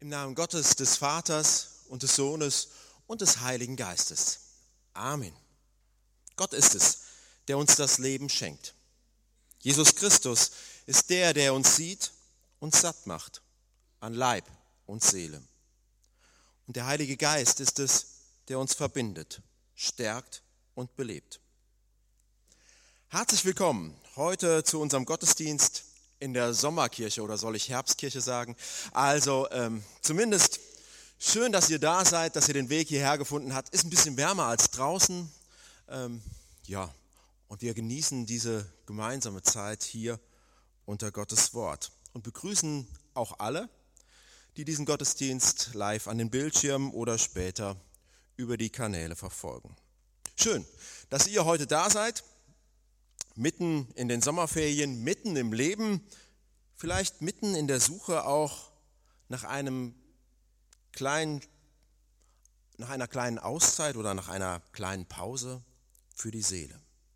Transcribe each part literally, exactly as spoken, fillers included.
Im Namen Gottes, des Vaters und des Sohnes und des Heiligen Geistes. Amen. Gott ist es, der uns das Leben schenkt. Jesus Christus ist der, der uns sieht und satt macht an Leib und Seele. Und der Heilige Geist ist es, der uns verbindet, stärkt und belebt. Herzlich willkommen heute zu unserem Gottesdienst in der Sommerkirche, oder soll ich Herbstkirche sagen? Also ähm, zumindest schön, dass ihr da seid, dass ihr den Weg hierher gefunden habt. Ist ein bisschen wärmer als draußen. Ähm, ja, und wir genießen diese gemeinsame Zeit hier unter Gottes Wort und begrüßen auch alle, die diesen Gottesdienst live an den Bildschirmen oder später über die Kanäle verfolgen. Schön, dass ihr heute da seid. Mitten in den Sommerferien, mitten im Leben, vielleicht mitten in der Suche auch nach einem kleinen, nach einer kleinen Auszeit oder nach einer kleinen Pause für die Seele.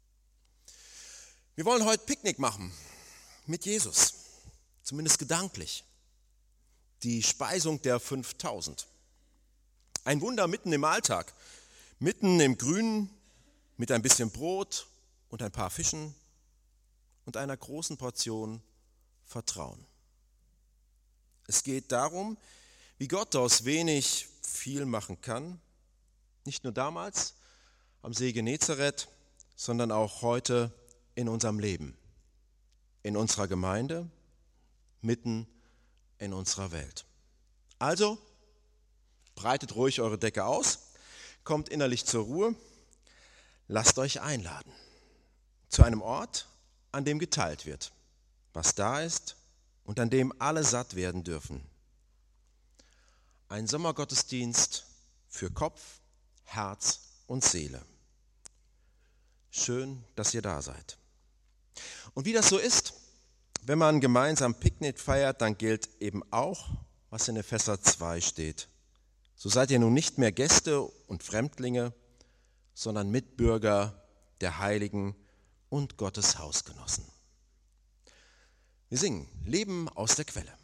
Wir wollen heute Picknick machen mit Jesus, zumindest gedanklich. Die Speisung der fünftausend. Ein Wunder mitten im Alltag, mitten im Grünen, mit ein bisschen Brot und ein paar Fischen und einer großen Portion Vertrauen. Es geht darum, wie Gott aus wenig viel machen kann, nicht nur damals am See Genezareth, sondern auch heute in unserem Leben, in unserer Gemeinde, mitten in unserer Welt. Also, breitet ruhig eure Decke aus, kommt innerlich zur Ruhe, lasst euch einladen. Zu einem Ort, an dem geteilt wird, was da ist und an dem alle satt werden dürfen. Ein Sommergottesdienst für Kopf, Herz und Seele. Schön, dass ihr da seid. Und wie das so ist, wenn man gemeinsam Picknick feiert, dann gilt eben auch, was in Epheser zwei steht. So seid ihr nun nicht mehr Gäste und Fremdlinge, sondern Mitbürger der Heiligen und Gottes Hausgenossen. Wir singen Leben aus der Quelle.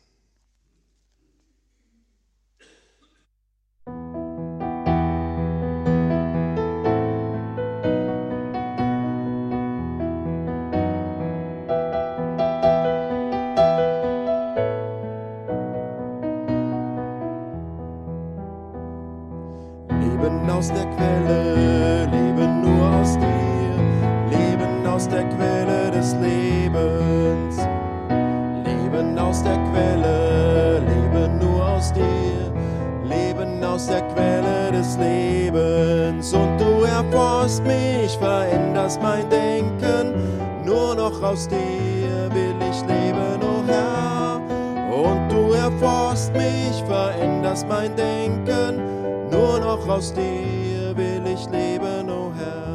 Leben aus der Quelle, Leben nur aus dir, Leben aus der Quelle des Lebens. Leben aus der Quelle, Leben nur aus dir, Leben aus der Quelle des Lebens. Und du erforschst mich, veränderst mein Denken, nur noch aus dir will ich leben, o Herr. Und du erforschst mich, veränderst mein Denken, nur noch aus dir will ich leben, o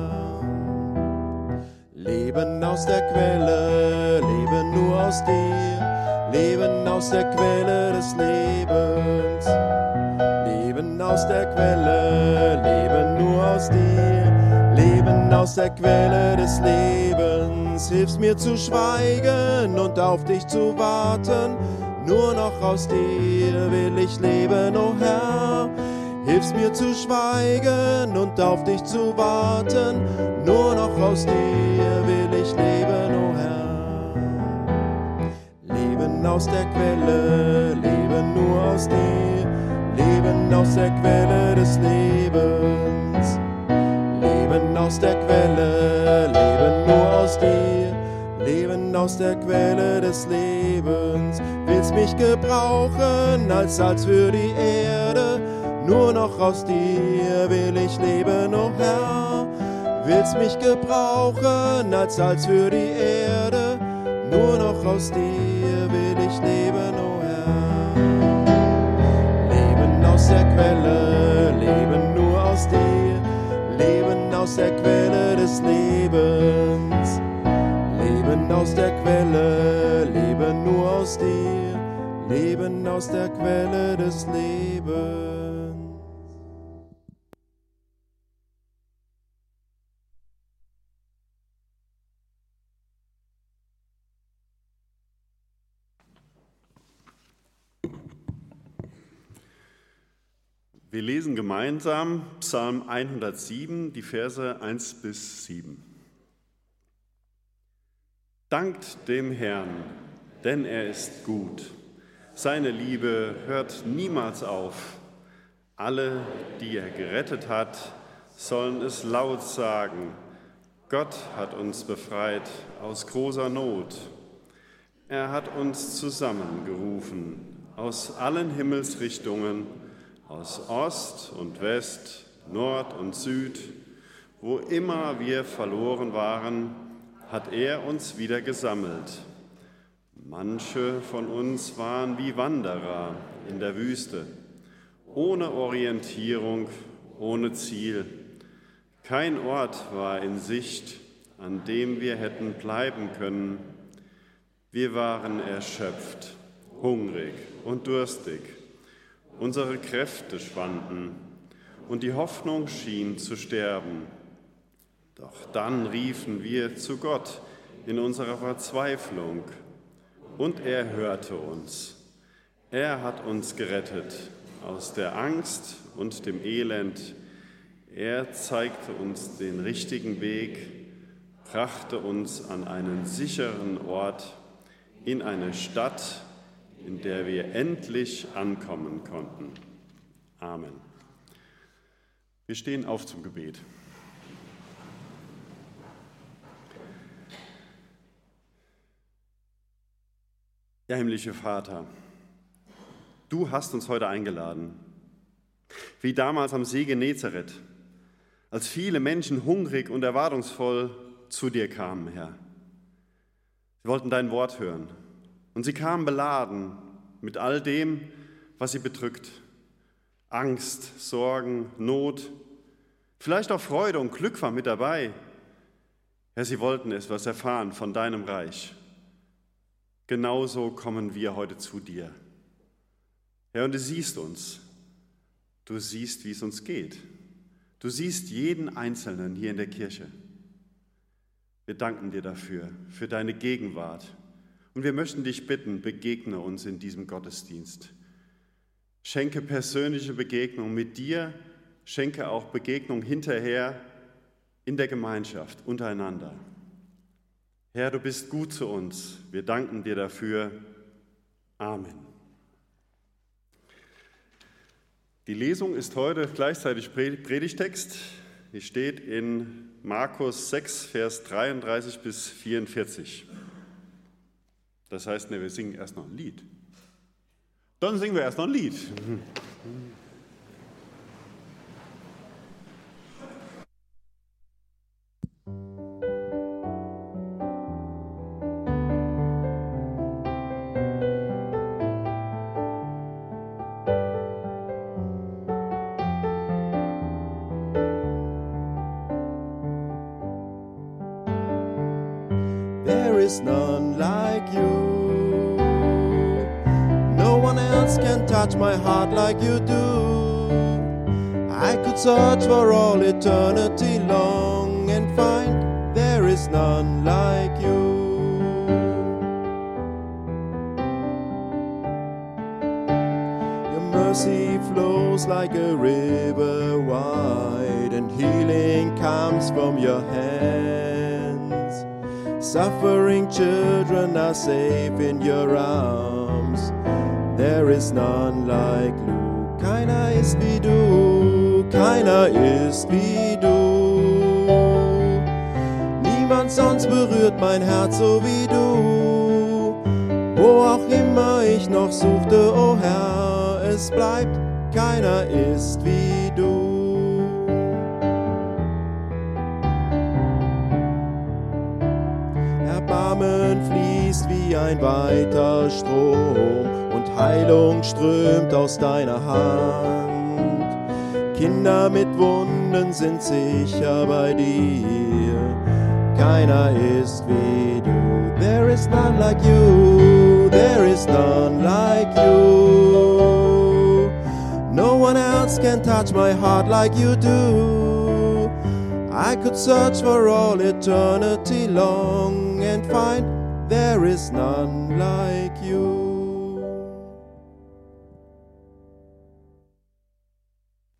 Herr. Leben aus der Quelle, Leben nur aus dir, Leben aus der Quelle des Lebens. Leben aus der Quelle, Leben nur aus dir, Leben aus der Quelle des Lebens. Hilfst mir zu schweigen und auf dich zu warten, nur noch aus dir will ich leben, o Herr. Hilfst mir zu schweigen und auf dich zu warten, nur noch aus dir will ich leben, o Herr. Leben aus der Quelle, Leben nur aus dir, Leben aus der Quelle des Lebens. Leben aus der Quelle, Leben nur aus dir, Leben aus der Quelle des Lebens. Willst mich gebrauchen als Salz für die Erde, nur noch aus dir will ich leben, o Herr. Willst mich gebrauchen als Salz für die Erde, nur noch aus dir will ich leben, o Herr. Leben aus der Quelle, Leben nur aus dir, Leben aus der Quelle des Lebens. Leben aus der Quelle, Leben nur aus dir, Leben aus der Quelle des Lebens. Wir lesen gemeinsam Psalm hundertsieben, die Verse eins bis sieben. Dankt dem Herrn, denn er ist gut. Seine Liebe hört niemals auf. Alle, die er gerettet hat, sollen es laut sagen. Gott hat uns befreit aus großer Not. Er hat uns zusammengerufen aus allen Himmelsrichtungen, aus Ost und West, Nord und Süd. Wo immer wir verloren waren, hat er uns wieder gesammelt. Manche von uns waren wie Wanderer in der Wüste, ohne Orientierung, ohne Ziel. Kein Ort war in Sicht, an dem wir hätten bleiben können. Wir waren erschöpft, hungrig und durstig. Unsere Kräfte schwanden und die Hoffnung schien zu sterben. Doch dann riefen wir zu Gott in unserer Verzweiflung und er hörte uns. Er hat uns gerettet aus der Angst und dem Elend. Er zeigte uns den richtigen Weg, brachte uns an einen sicheren Ort, in eine Stadt, in der wir endlich ankommen konnten. Amen. Wir stehen auf zum Gebet. Ja, himmlischer Vater, du hast uns heute eingeladen, wie damals am See Genezareth, als viele Menschen hungrig und erwartungsvoll zu dir kamen, Herr. Sie wollten dein Wort hören und sie kamen beladen mit all dem, was sie bedrückt. Angst, Sorgen, Not, vielleicht auch Freude und Glück war mit dabei. Herr, sie wollten etwas erfahren von deinem Reich. Genauso kommen wir heute zu dir. Herr, und du siehst uns. Du siehst, wie es uns geht. Du siehst jeden Einzelnen hier in der Kirche. Wir danken dir dafür, für deine Gegenwart. Und wir möchten dich bitten, begegne uns in diesem Gottesdienst. Schenke persönliche Begegnung mit dir, schenke auch Begegnung hinterher in der Gemeinschaft, untereinander. Herr, du bist gut zu uns. Wir danken dir dafür. Amen. Die Lesung ist heute gleichzeitig Predigtext. Die steht in Markus sechs, Vers dreiunddreißig bis vierundvierzig. Das heißt, ne, wir singen erst noch ein Lied. Dann singen wir erst noch ein Lied. There is none like you. No one else can touch my heart like you do. I could search for all eternity long and find there is none like you. Your mercy flows like a river wide, and healing comes from your hands. Suffering children are safe in your arms. There is none like you. Keiner ist wie du, keiner ist wie du. Niemand sonst berührt mein Herz so wie du. Wo auch immer ich noch suchte, o Herr, es bleibt, keiner ist wie du. Erbarmen fließt wie ein weiter Strom und Heilung strömt aus deiner Hand. Kinder mit Wunden sind sicher bei dir. Keiner ist wie du. There is none like you. There is none like you. No one else can touch my heart like you do. I could search for all eternity long and find there is none like you.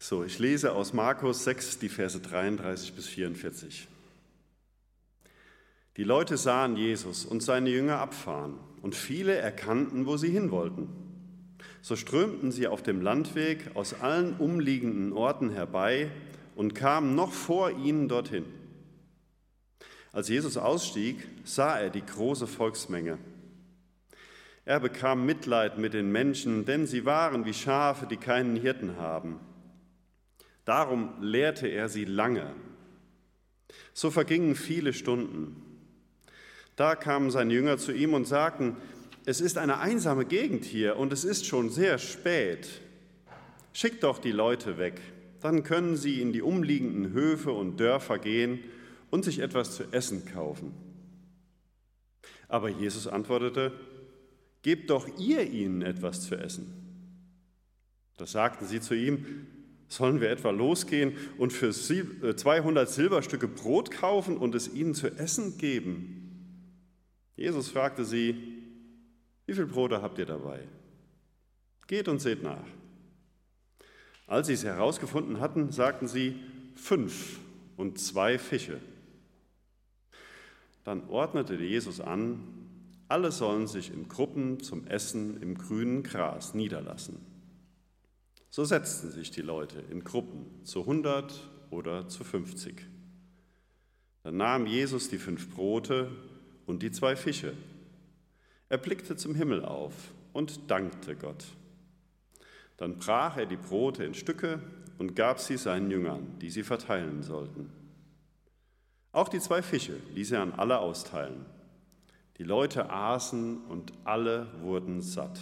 So, ich lese aus Markus sechs, die Verse dreiunddreißig bis vierundvierzig. Die Leute sahen Jesus und seine Jünger abfahren, und viele erkannten, wo sie hin wollten. So strömten sie auf dem Landweg aus allen umliegenden Orten herbei und kamen noch vor ihnen dorthin. Als Jesus ausstieg, sah er die große Volksmenge. Er bekam Mitleid mit den Menschen, denn sie waren wie Schafe, die keinen Hirten haben. Darum lehrte er sie lange. So vergingen viele Stunden. Da kamen seine Jünger zu ihm und sagten: Es ist eine einsame Gegend hier und es ist schon sehr spät. Schickt doch die Leute weg, dann können sie in die umliegenden Höfe und Dörfer gehen und sich etwas zu essen kaufen. Aber Jesus antwortete: Gebt doch ihr ihnen etwas zu essen. Da sagten sie zu ihm: Sollen wir etwa losgehen und für zweihundert Silberstücke Brot kaufen und es ihnen zu essen geben? Jesus fragte sie: Wie viel Brote habt ihr dabei? Geht und seht nach. Als sie es herausgefunden hatten, sagten sie: Fünf und zwei Fische. Dann ordnete Jesus an: Alle sollen sich in Gruppen zum Essen im grünen Gras niederlassen. So setzten sich die Leute in Gruppen zu hundert oder zu fünfzig. Dann nahm Jesus die fünf Brote und die zwei Fische. Er blickte zum Himmel auf und dankte Gott. Dann brach er die Brote in Stücke und gab sie seinen Jüngern, die sie verteilen sollten. Auch die zwei Fische ließ er an alle austeilen. Die Leute aßen und alle wurden satt.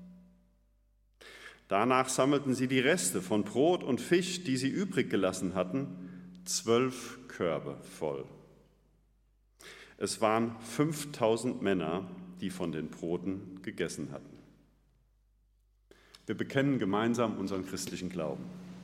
Danach sammelten sie die Reste von Brot und Fisch, die sie übrig gelassen hatten, zwölf Körbe voll. Es waren fünftausend Männer, die von den Broten gegessen hatten. Wir bekennen gemeinsam unseren christlichen Glauben.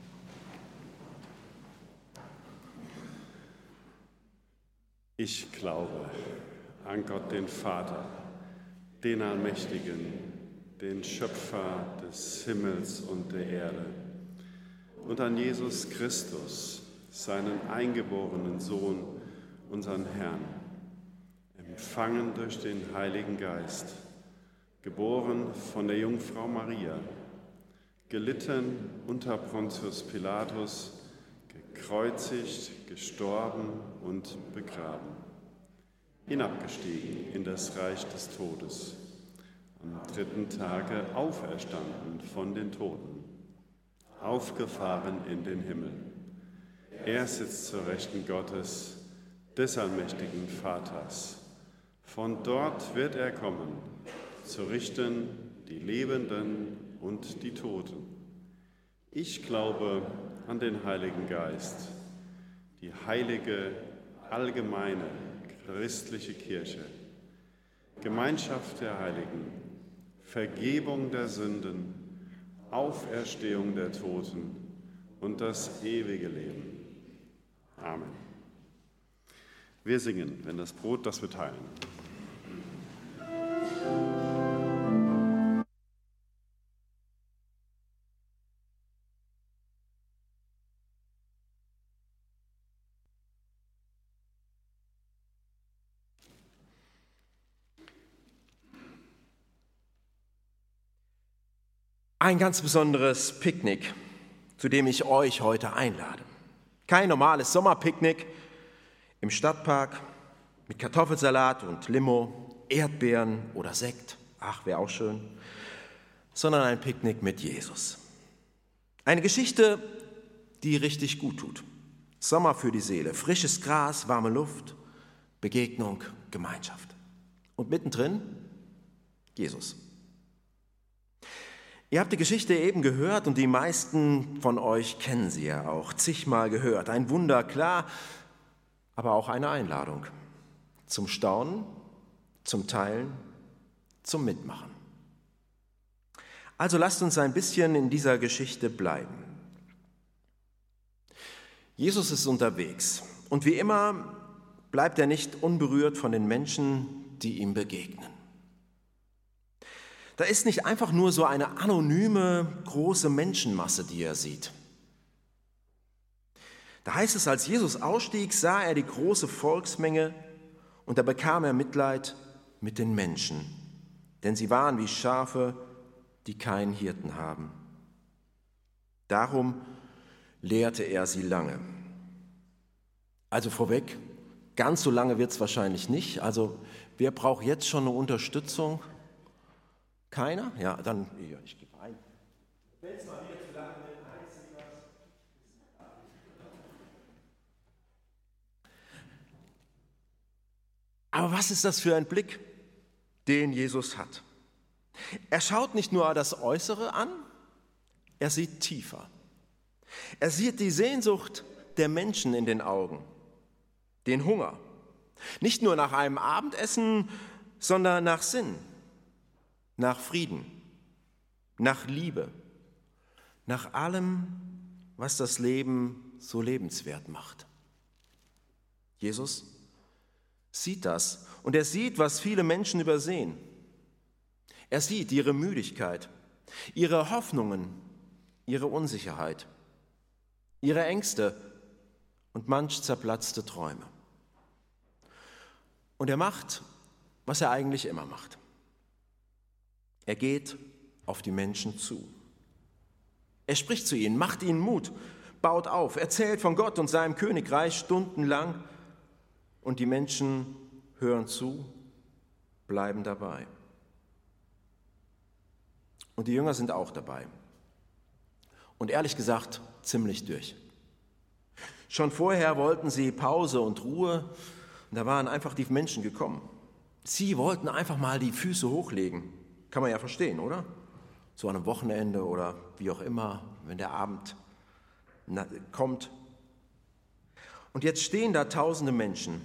Ich glaube an Gott, den Vater, den Allmächtigen, den Schöpfer des Himmels und der Erde, und an Jesus Christus, seinen eingeborenen Sohn, unseren Herrn, empfangen durch den Heiligen Geist, geboren von der Jungfrau Maria, gelitten unter Pontius Pilatus, gekreuzigt, gestorben und begraben, hinabgestiegen in das Reich des Todes, am dritten Tage auferstanden von den Toten, aufgefahren in den Himmel. Er sitzt zur Rechten Gottes, des allmächtigen Vaters. Von dort wird er kommen, zu richten die Lebenden und die Toten. Ich glaube an den Heiligen Geist, die heilige, allgemeine, christliche Kirche, Gemeinschaft der Heiligen, Vergebung der Sünden, Auferstehung der Toten und das ewige Leben. Amen. Wir singen, wenn das Brot, das wir teilen. Ein ganz besonderes Picknick, zu dem ich euch heute einlade. Kein normales Sommerpicknick im Stadtpark mit Kartoffelsalat und Limo, Erdbeeren oder Sekt, ach, wäre auch schön, sondern ein Picknick mit Jesus. Eine Geschichte, die richtig gut tut. Sommer für die Seele, frisches Gras, warme Luft, Begegnung, Gemeinschaft. Und mittendrin Jesus. Ihr habt die Geschichte eben gehört und die meisten von euch kennen sie ja auch, zigmal gehört. Ein Wunder, klar, aber auch eine Einladung zum Staunen, zum Teilen, zum Mitmachen. Also lasst uns ein bisschen in dieser Geschichte bleiben. Jesus ist unterwegs und wie immer bleibt er nicht unberührt von den Menschen, die ihm begegnen. Da ist nicht einfach nur so eine anonyme, große Menschenmasse, die er sieht. Da heißt es, als Jesus ausstieg, sah er die große Volksmenge und da bekam er Mitleid mit den Menschen, denn sie waren wie Schafe, die keinen Hirten haben. Darum lehrte er sie lange. Also vorweg, ganz so lange wird es wahrscheinlich nicht. Also wer braucht jetzt schon eine Unterstützung? Keiner? Ja, dann, ja, ich gebe ein. Wenn es mal wieder zu lange wird, einzig was. Aber was ist das für ein Blick, den Jesus hat? Er schaut nicht nur das Äußere an, er sieht tiefer. Er sieht die Sehnsucht der Menschen in den Augen, den Hunger. Nicht nur nach einem Abendessen, sondern nach Sinn, nach Frieden, nach Liebe, nach allem, was das Leben so lebenswert macht. Jesus sieht das und er sieht, was viele Menschen übersehen. Er sieht ihre Müdigkeit, ihre Hoffnungen, ihre Unsicherheit, ihre Ängste und manch zerplatzte Träume. Und er macht, was er eigentlich immer macht. Er geht auf die Menschen zu. Er spricht zu ihnen, macht ihnen Mut, baut auf, erzählt von Gott und seinem Königreich stundenlang und die Menschen hören zu, bleiben dabei. Und die Jünger sind auch dabei. Und ehrlich gesagt, ziemlich durch. Schon vorher wollten sie Pause und Ruhe und da waren einfach die Menschen gekommen. Sie wollten einfach mal die Füße hochlegen. Kann man ja verstehen, oder? So an einem Wochenende oder wie auch immer, wenn der Abend kommt. Und jetzt stehen da tausende Menschen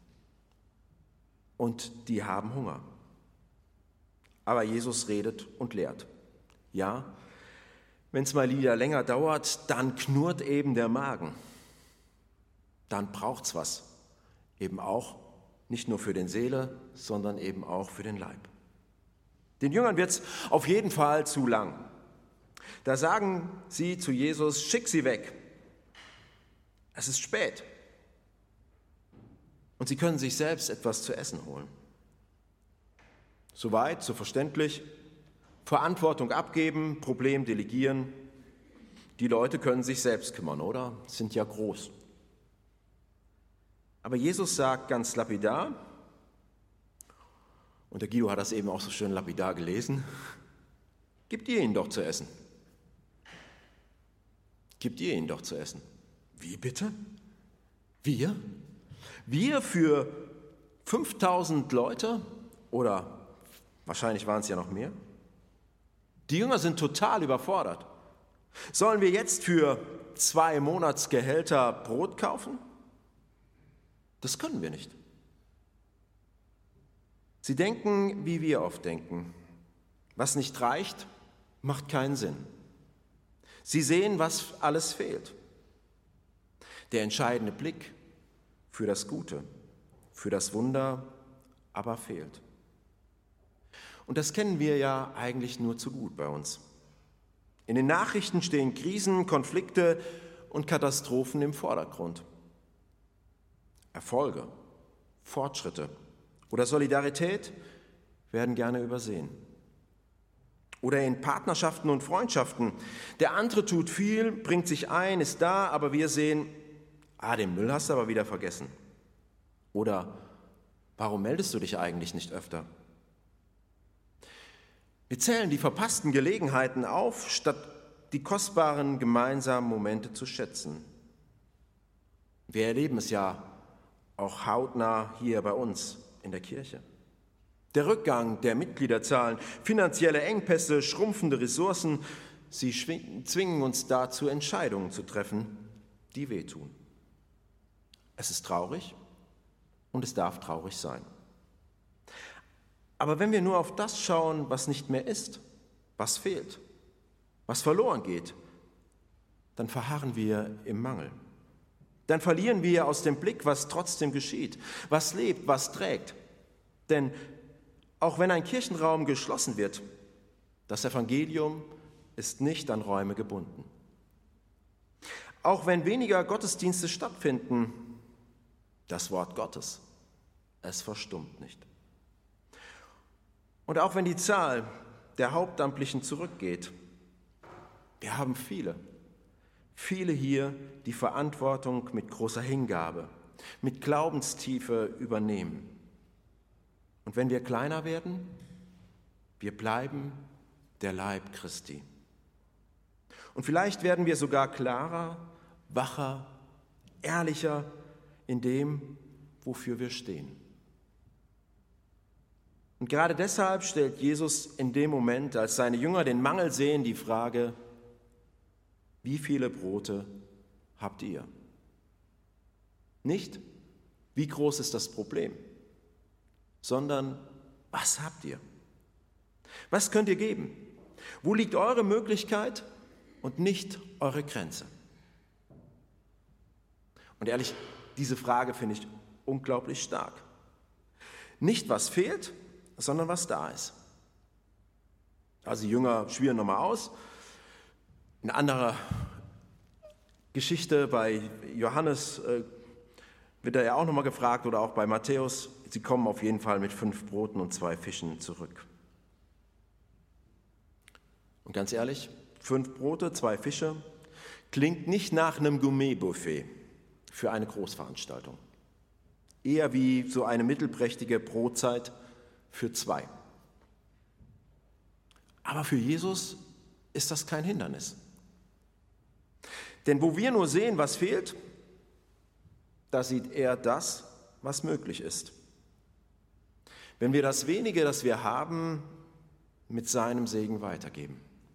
und die haben Hunger. Aber Jesus redet und lehrt. Ja, wenn es mal wieder länger dauert, dann knurrt eben der Magen. Dann braucht's was. Eben auch nicht nur für den Seele, sondern eben auch für den Leib. Den Jüngern wird's auf jeden Fall zu lang. Da sagen sie zu Jesus, schick sie weg. Es ist spät. Und sie können sich selbst etwas zu essen holen. Soweit, so verständlich. Verantwortung abgeben, Problem delegieren. Die Leute können sich selbst kümmern, oder? Sind ja groß. Aber Jesus sagt ganz lapidar, und der Guido hat das eben auch so schön lapidar gelesen, gebt ihr ihnen doch zu essen. Gebt ihr ihnen doch zu essen. Wie bitte? Wir? Wir für fünftausend Leute? Oder wahrscheinlich waren es ja noch mehr? Die Jünger sind total überfordert. Sollen wir jetzt für zwei Monatsgehälter Brot kaufen? Das können wir nicht. Sie denken, wie wir oft denken. Was nicht reicht, macht keinen Sinn. Sie sehen, was alles fehlt. Der entscheidende Blick für das Gute, für das Wunder, aber fehlt. Und das kennen wir ja eigentlich nur zu gut bei uns. In den Nachrichten stehen Krisen, Konflikte und Katastrophen im Vordergrund. Erfolge, Fortschritte oder Solidarität werden gerne übersehen. Oder in Partnerschaften und Freundschaften. Der andere tut viel, bringt sich ein, ist da, aber wir sehen, ah, den Müll hast du aber wieder vergessen. Oder, warum meldest du dich eigentlich nicht öfter? Wir zählen die verpassten Gelegenheiten auf, statt die kostbaren gemeinsamen Momente zu schätzen. Wir erleben es ja auch hautnah hier bei uns in der Kirche. Der Rückgang der Mitgliederzahlen, finanzielle Engpässe, schrumpfende Ressourcen, sie zwingen uns dazu, Entscheidungen zu treffen, die wehtun. Es ist traurig und es darf traurig sein. Aber wenn wir nur auf das schauen, was nicht mehr ist, was fehlt, was verloren geht, dann verharren wir im Mangel. Dann verlieren wir aus dem Blick, was trotzdem geschieht, was lebt, was trägt. Denn auch wenn ein Kirchenraum geschlossen wird, das Evangelium ist nicht an Räume gebunden. Auch wenn weniger Gottesdienste stattfinden, das Wort Gottes, es verstummt nicht. Und auch wenn die Zahl der Hauptamtlichen zurückgeht, wir haben viele, viele hier, die Verantwortung mit großer Hingabe, mit Glaubenstiefe übernehmen. Und wenn wir kleiner werden, wir bleiben der Leib Christi. Und vielleicht werden wir sogar klarer, wacher, ehrlicher in dem, wofür wir stehen. Und gerade deshalb stellt Jesus in dem Moment, als seine Jünger den Mangel sehen, die Frage: Wie viele Brote habt ihr? Nicht, wie groß ist das Problem, sondern was habt ihr? Was könnt ihr geben? Wo liegt eure Möglichkeit und nicht eure Grenze? Und ehrlich, diese Frage finde ich unglaublich stark. Nicht, was fehlt, sondern was da ist. Also die Jünger schwirren nochmal aus. Eine andere Geschichte bei Johannes äh, wird er ja auch nochmal gefragt, oder auch bei Matthäus. Sie kommen auf jeden Fall mit fünf Broten und zwei Fischen zurück. Und ganz ehrlich, fünf Brote, zwei Fische klingt nicht nach einem Gourmet-Buffet für eine Großveranstaltung. Eher wie so eine mittelprächtige Brotzeit für zwei. Aber für Jesus ist das kein Hindernis. Denn wo wir nur sehen, was fehlt, da sieht er das, was möglich ist. Wenn wir das Wenige, das wir haben, mit seinem Segen weitergeben.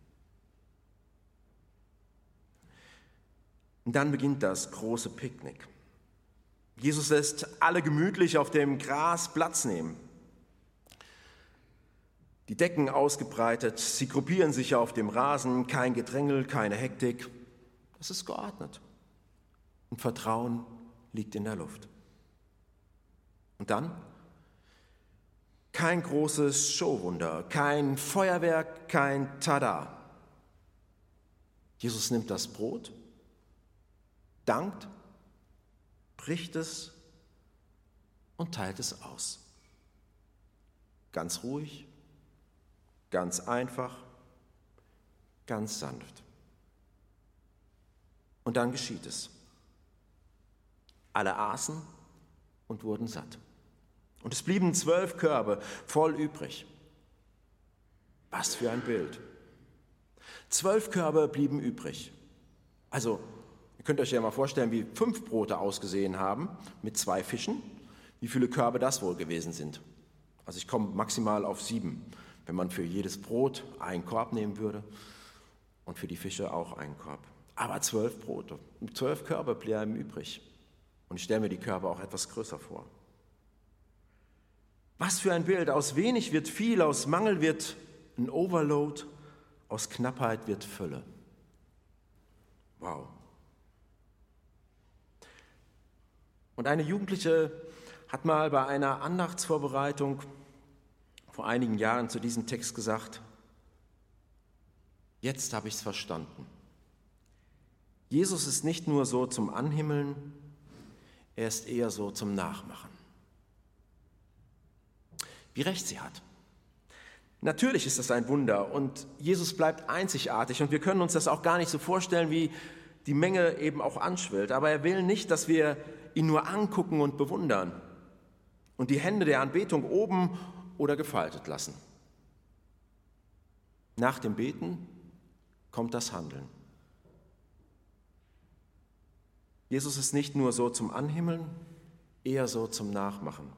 Und dann beginnt das große Picknick. Jesus lässt alle gemütlich auf dem Gras Platz nehmen. Die Decken ausgebreitet, sie gruppieren sich auf dem Rasen, kein Gedrängel, keine Hektik. Das ist geordnet. Und Vertrauen liegt in der Luft. Und dann? Kein großes Showwunder, kein Feuerwerk, kein Tada. Jesus nimmt das Brot, dankt, bricht es und teilt es aus. Ganz ruhig, ganz einfach, ganz sanft. Und dann geschieht es. Alle aßen und wurden satt. Und es blieben zwölf Körbe voll übrig. Was für ein Bild. Zwölf Körbe blieben übrig. Also, ihr könnt euch ja mal vorstellen, wie fünf Brote ausgesehen haben mit zwei Fischen. Wie viele Körbe das wohl gewesen sind. Also ich komme maximal auf sieben, wenn man für jedes Brot einen Korb nehmen würde und für die Fische auch einen Korb. Aber zwölf Brote, zwölf Körbe bleiben übrig. Und ich stelle mir die Körbe auch etwas größer vor. Was für ein Bild. Aus wenig wird viel, aus Mangel wird ein Overload, aus Knappheit wird Fülle. Wow. Und eine Jugendliche hat mal bei einer Andachtsvorbereitung vor einigen Jahren zu diesem Text gesagt: Jetzt habe ich es verstanden. Jesus ist nicht nur so zum Anhimmeln, er ist eher so zum Nachmachen. Wie recht sie hat. Natürlich ist das ein Wunder und Jesus bleibt einzigartig und wir können uns das auch gar nicht so vorstellen, wie die Menge eben auch anschwillt. Aber er will nicht, dass wir ihn nur angucken und bewundern und die Hände der Anbetung oben oder gefaltet lassen. Nach dem Beten kommt das Handeln. Jesus ist nicht nur so zum Anhimmeln, eher so zum Nachmachen.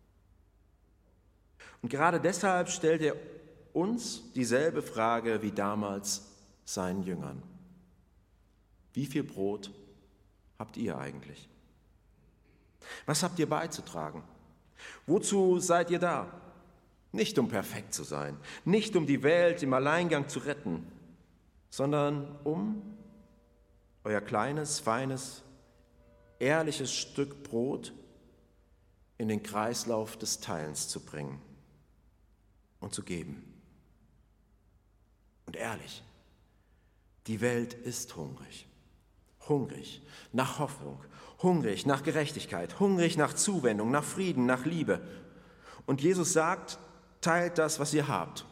Und gerade deshalb stellt er uns dieselbe Frage wie damals seinen Jüngern. Wie viel Brot habt ihr eigentlich? Was habt ihr beizutragen? Wozu seid ihr da? Nicht um perfekt zu sein, nicht um die Welt im Alleingang zu retten, sondern um euer kleines, feines, ehrliches Stück Brot in den Kreislauf des Teilens zu bringen und zu geben. Und ehrlich, die Welt ist hungrig. hungrig nach Hoffnung, hungrig nach Gerechtigkeit, hungrig nach Zuwendung, nach Frieden, nach Liebe. Und Jesus sagt, teilt das, was ihr habt.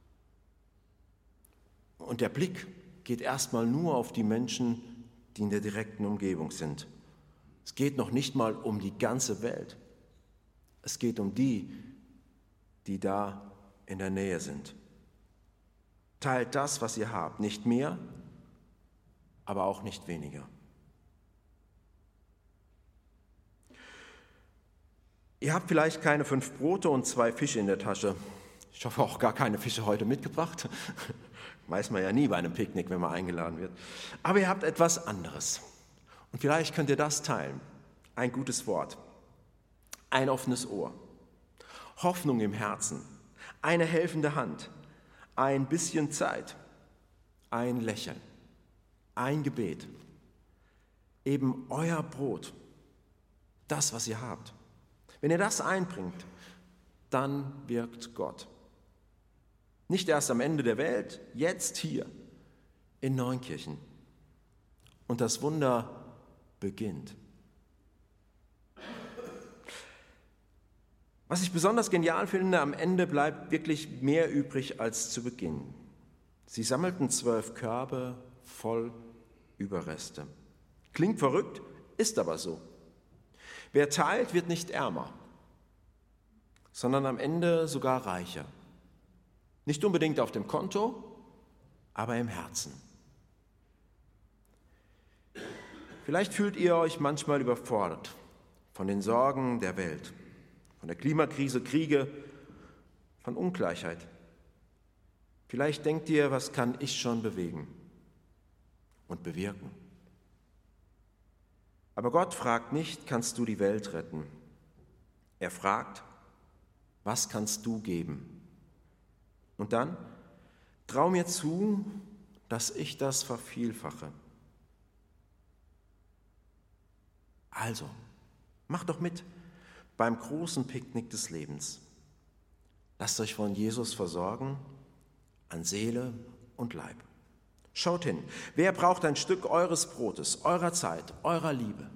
Und der Blick geht erstmal nur auf die Menschen, die in der direkten Umgebung sind. Es geht noch nicht mal um die ganze Welt. Es geht um die, die da in der Nähe sind. Teilt das, was ihr habt, nicht mehr, aber auch nicht weniger. Ihr habt vielleicht keine fünf Brote und zwei Fische in der Tasche. Ich hoffe auch gar keine Fische heute mitgebracht. Weiß man ja nie bei einem Picknick, wenn man eingeladen wird. Aber ihr habt etwas anderes. Und vielleicht könnt ihr das teilen. Ein gutes Wort, ein offenes Ohr, Hoffnung im Herzen, eine helfende Hand, ein bisschen Zeit, ein Lächeln, ein Gebet, eben euer Brot, das, was ihr habt. Wenn ihr das einbringt, dann wirkt Gott. Nicht erst am Ende der Welt, jetzt hier in Neunkirchen. Und das Wunder beginnt. Was ich besonders genial finde, am Ende bleibt wirklich mehr übrig als zu Beginn. Sie sammelten zwölf Körbe voll Überreste. Klingt verrückt, ist aber so. Wer teilt, wird nicht ärmer, sondern am Ende sogar reicher. Nicht unbedingt auf dem Konto, aber im Herzen. Vielleicht fühlt ihr euch manchmal überfordert von den Sorgen der Welt, von der Klimakrise, Kriege, von Ungleichheit. Vielleicht denkt ihr, was kann ich schon bewegen und bewirken? Aber Gott fragt nicht, kannst du die Welt retten? Er fragt, was kannst du geben? Und dann, trau mir zu, dass ich das vervielfache. Also, mach doch mit beim großen Picknick des Lebens. Lasst euch von Jesus versorgen, an Seele und Leib. Schaut hin, wer braucht ein Stück eures Brotes, eurer Zeit, eurer Liebe?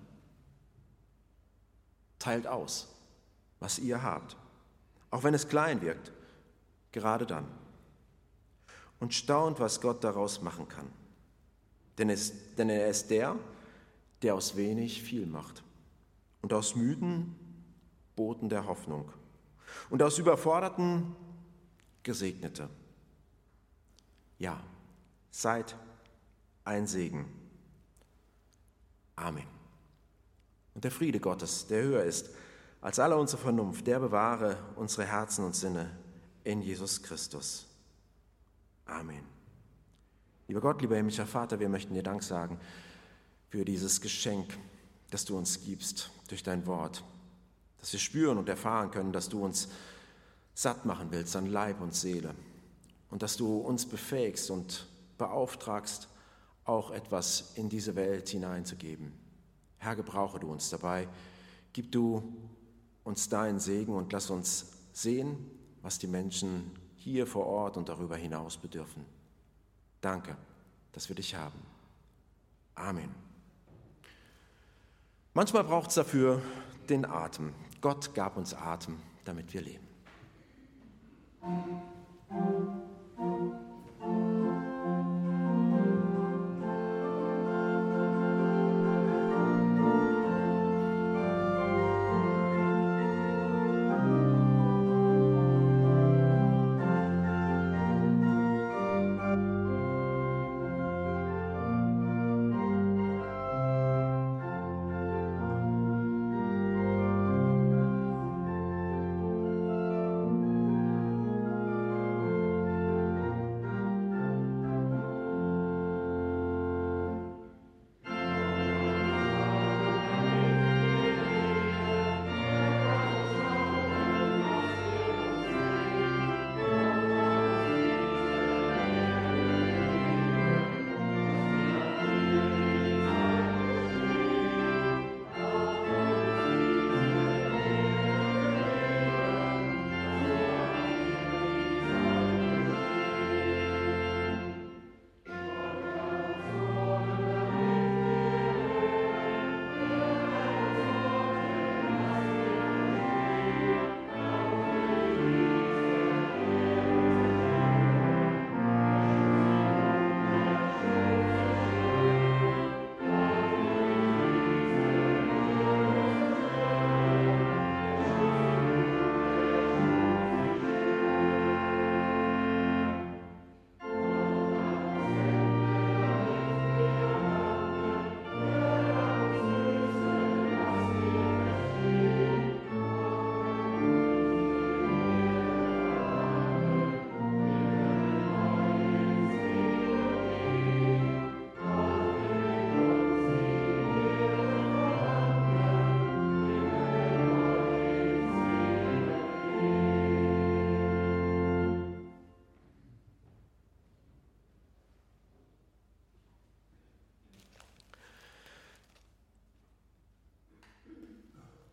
Teilt aus, was ihr habt, auch wenn es klein wirkt, gerade dann. Und staunt, was Gott daraus machen kann. Denn, es, denn er ist der, der aus wenig viel macht. Und aus müden Boten der Hoffnung. Und aus überforderten Gesegnete. Ja, seid ein Segen. Amen. Und der Friede Gottes, der höher ist als alle unsere Vernunft, der bewahre unsere Herzen und Sinne in Jesus Christus. Amen. Lieber Gott, lieber himmlischer Vater, wir möchten dir Dank sagen für dieses Geschenk, das du uns gibst durch dein Wort, dass wir spüren und erfahren können, dass du uns satt machen willst an Leib und Seele und dass du uns befähigst und beauftragst, auch etwas in diese Welt hineinzugeben. Herr, gebrauche du uns dabei, gib du uns deinen Segen und lass uns sehen, was die Menschen hier vor Ort und darüber hinaus bedürfen. Danke, dass wir dich haben. Amen. Manchmal braucht es dafür den Atem. Gott gab uns Atem, damit wir leben.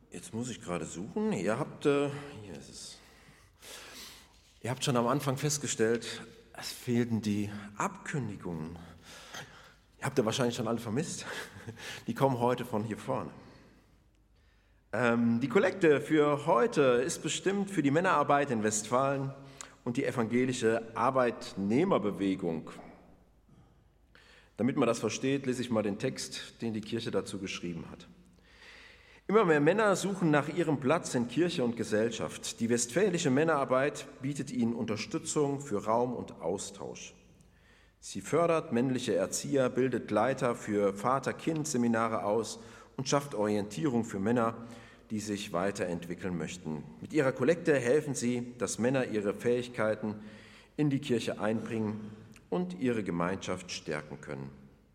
Jetzt muss ich gerade suchen. Ihr habt, äh, hier ist es. Ihr habt schon am Anfang festgestellt, es fehlten die Abkündigungen. Ihr habt ihr wahrscheinlich schon alle vermisst. Die kommen heute von hier vorne. Ähm, die Kollekte für heute ist bestimmt für die Männerarbeit in Westfalen und die evangelische Arbeitnehmerbewegung. Damit man das versteht, lese ich mal den Text, den die Kirche dazu geschrieben hat. Immer mehr Männer suchen nach ihrem Platz in Kirche und Gesellschaft. Die westfälische Männerarbeit bietet ihnen Unterstützung für Raum und Austausch. Sie fördert männliche Erzieher, bildet Leiter für Vater-Kind-Seminare aus und schafft Orientierung für Männer, die sich weiterentwickeln möchten. Mit ihrer Kollekte helfen sie, dass Männer ihre Fähigkeiten in die Kirche einbringen und ihre Gemeinschaft stärken können.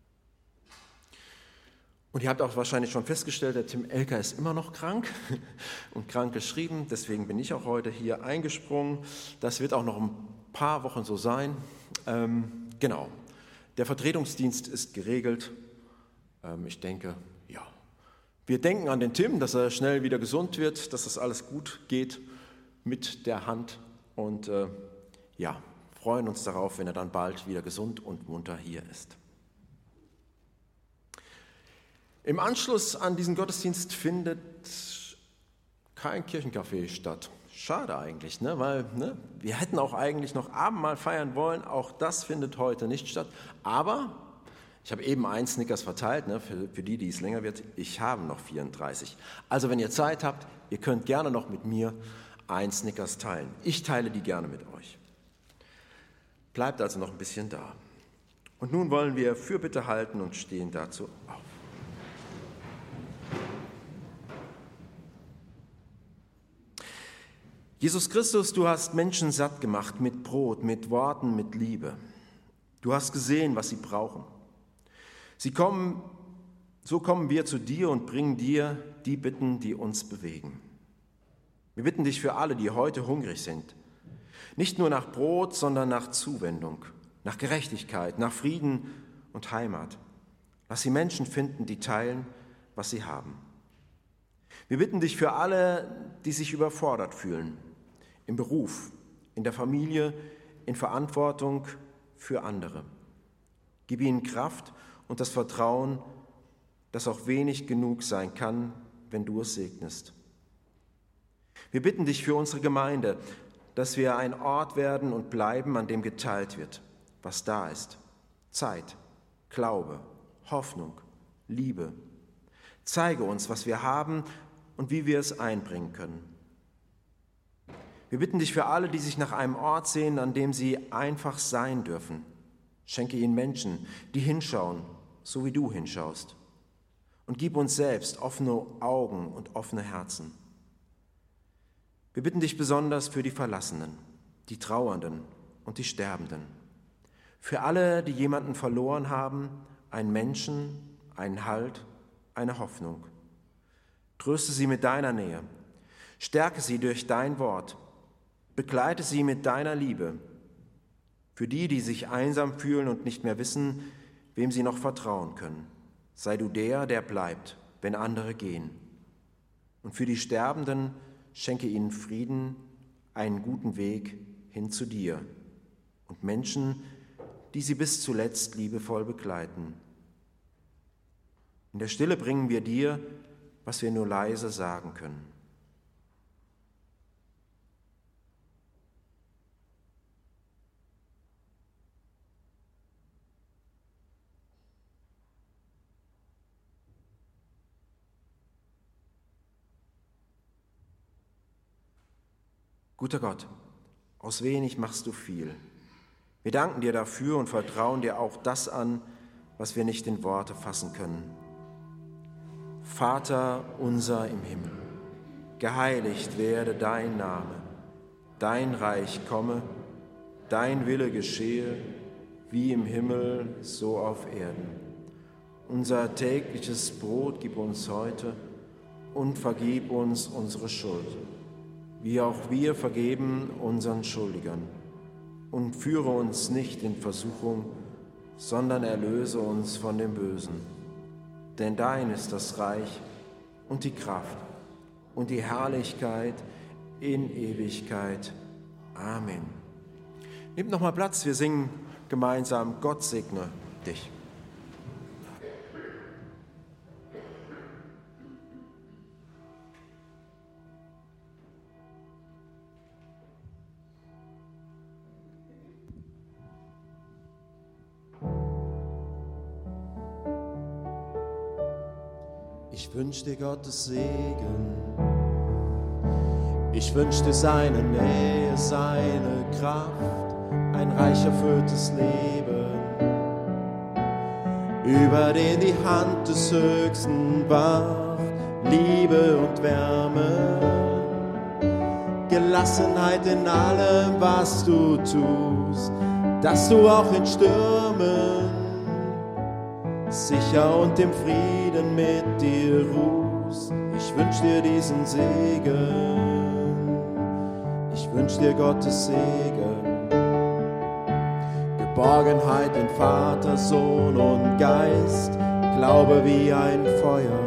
Und ihr habt auch wahrscheinlich schon festgestellt, der Tim Elker ist immer noch krank und krank geschrieben. Deswegen bin ich auch heute hier eingesprungen. Das wird auch noch ein paar Wochen so sein. Ähm, genau. Der Vertretungsdienst ist geregelt. Ähm, ich denke, ja. Wir denken an den Tim, dass er schnell wieder gesund wird, dass das alles gut geht mit der Hand. Und äh, ja, freuen uns darauf, wenn er dann bald wieder gesund und munter hier ist. Im Anschluss an diesen Gottesdienst findet kein Kirchencafé statt. Schade eigentlich, ne? Weil ne, wir hätten auch eigentlich noch Abendmahl feiern wollen. Auch das findet heute nicht statt. Aber ich habe eben einen Snickers verteilt, ne, für, für die, die es länger wird. Ich habe noch vierunddreißig. Also wenn ihr Zeit habt, ihr könnt gerne noch mit mir einen Snickers teilen. Ich teile die gerne mit euch. Bleibt also noch ein bisschen da. Und nun wollen wir Fürbitte halten und stehen dazu auf. Jesus Christus, du hast Menschen satt gemacht mit Brot, mit Worten, mit Liebe. Du hast gesehen, was sie brauchen. Sie kommen, so kommen wir zu dir und bringen dir die Bitten, die uns bewegen. Wir bitten dich für alle, die heute hungrig sind. Nicht nur nach Brot, sondern nach Zuwendung, nach Gerechtigkeit, nach Frieden und Heimat. Lass die Menschen finden, die teilen, was sie haben. Wir bitten dich für alle, die sich überfordert fühlen, im Beruf, in der Familie, in Verantwortung für andere. Gib ihnen Kraft und das Vertrauen, dass auch wenig genug sein kann, wenn du es segnest. Wir bitten dich für unsere Gemeinde, dass wir ein Ort werden und bleiben, an dem geteilt wird, was da ist. Zeit, Glaube, Hoffnung, Liebe. Zeige uns, was wir haben und wie wir es einbringen können. Wir bitten dich für alle, die sich nach einem Ort sehen, an dem sie einfach sein dürfen. Schenke ihnen Menschen, die hinschauen, so wie du hinschaust. Und gib uns selbst offene Augen und offene Herzen. Wir bitten dich besonders für die Verlassenen, die Trauernden und die Sterbenden. Für alle, die jemanden verloren haben, einen Menschen, einen Halt, eine Hoffnung. Tröste sie mit deiner Nähe. Stärke sie durch dein Wort. Begleite sie mit deiner Liebe. Für die, die sich einsam fühlen und nicht mehr wissen, wem sie noch vertrauen können, sei du der, der bleibt, wenn andere gehen. Und für die Sterbenden schenke ihnen Frieden, einen guten Weg hin zu dir und Menschen, die sie bis zuletzt liebevoll begleiten. In der Stille bringen wir dir, was wir nur leise sagen können. Guter Gott, aus wenig machst du viel. Wir danken dir dafür und vertrauen dir auch das an, was wir nicht in Worte fassen können. Vater unser im Himmel, geheiligt werde dein Name, dein Reich komme, dein Wille geschehe, wie im Himmel, so auf Erden. Unser tägliches Brot gib uns heute und vergib uns unsere Schuld, wie auch wir vergeben unseren Schuldigern. Und führe uns nicht in Versuchung, sondern erlöse uns von dem Bösen. Denn dein ist das Reich und die Kraft und die Herrlichkeit in Ewigkeit. Amen. Nehmt nochmal Platz, wir singen gemeinsam Gott segne dich. Ich wünsch dir Gottes Segen, ich wünsch dir seine Nähe, seine Kraft, ein reich erfülltes Leben, über den die Hand des Höchsten wacht, Liebe und Wärme, Gelassenheit in allem, was du tust, dass du auch in Stürmen sicher und im Frieden mit dir ruhst. Ich wünsch dir diesen Segen, ich wünsch dir Gottes Segen, Geborgenheit in Vater, Sohn und Geist, Glaube wie ein Feuer,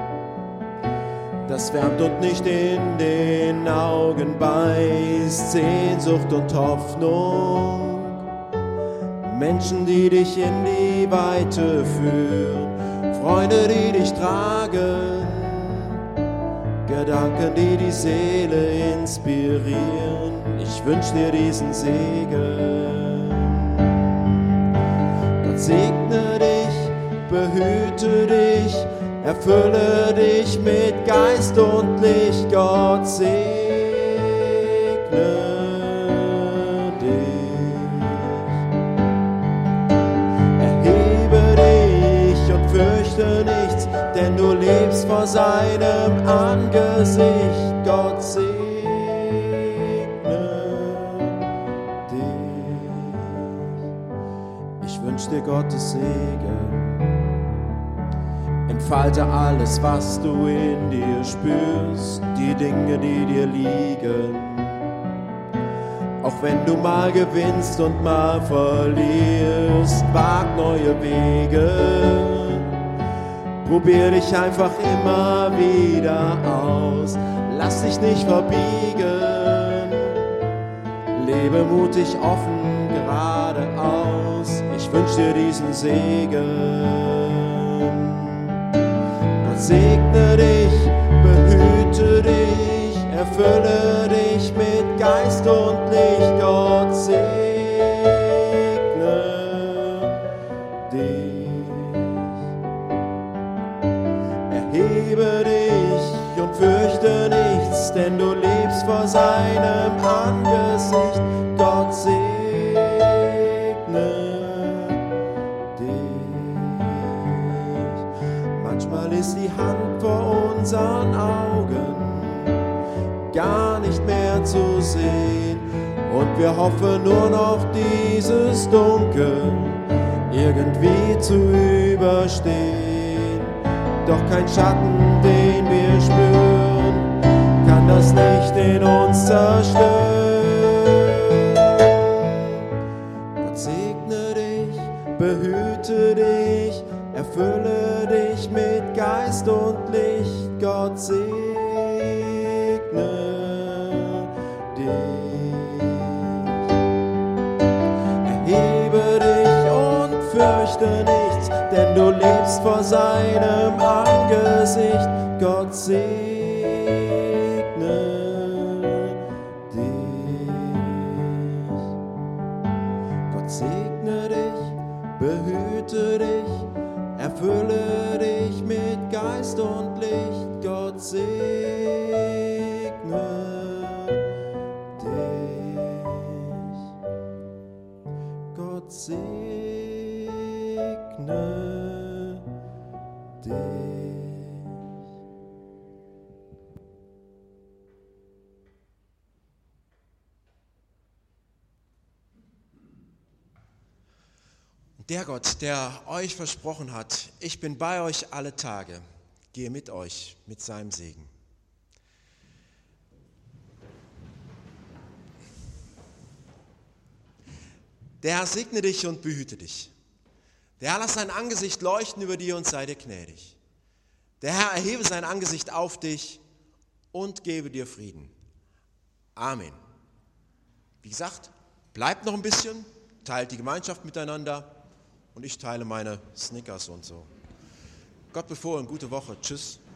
das wärmt und nicht in den Augen beißt, Sehnsucht und Hoffnung, Menschen, die dich in die Weite führen, Freunde, die dich tragen, Gedanken, die die Seele inspirieren. Ich wünsch dir diesen Segen. Gott segne dich, behüte dich, erfülle dich mit Geist und Licht. Gott segne nichts, denn du lebst vor seinem Angesicht. Gott segne dich. Ich wünsch dir Gottes Segen. Entfalte alles, was du in dir spürst, die Dinge, die dir liegen. Auch wenn du mal gewinnst und mal verlierst, wag neue Wege. Probier dich einfach immer wieder aus, lass dich nicht verbiegen, lebe mutig, offen, geradeaus. Ich wünsch dir diesen Segen. Gott segne dich, behüte dich, erfülle dich mit Geist und Licht. Gott segne dich. Erhebe dich und fürchte nichts, denn du lebst vor seinem Angesicht. Gott segne dich. Manchmal ist die Hand vor unseren Augen gar nicht mehr zu sehen und wir hoffen nur noch dieses Dunkel irgendwie zu überstehen. Doch kein Schatten, den wir spüren, kann das Licht in uns zerstören. Gott segne dich, behüte dich, erfülle dich mit Geist und Licht. Gott segne dich. Erhebe dich und fürchte nichts, denn du lebst vor seinem Angesicht. Gott segne dich. Gott segne dich, behüte dich, erfülle dich mit Geist und Licht. Gott segne dich. Gott segne dich. Der Gott, der euch versprochen hat, ich bin bei euch alle Tage, gehe mit euch mit seinem Segen. Der Herr segne dich und behüte dich. Der Herr lasse sein Angesicht leuchten über dir und sei dir gnädig. Der Herr erhebe sein Angesicht auf dich und gebe dir Frieden. Amen. Wie gesagt, bleibt noch ein bisschen, teilt die Gemeinschaft miteinander und ich teile meine Snickers und so. Gott befohlen, gute Woche. Tschüss.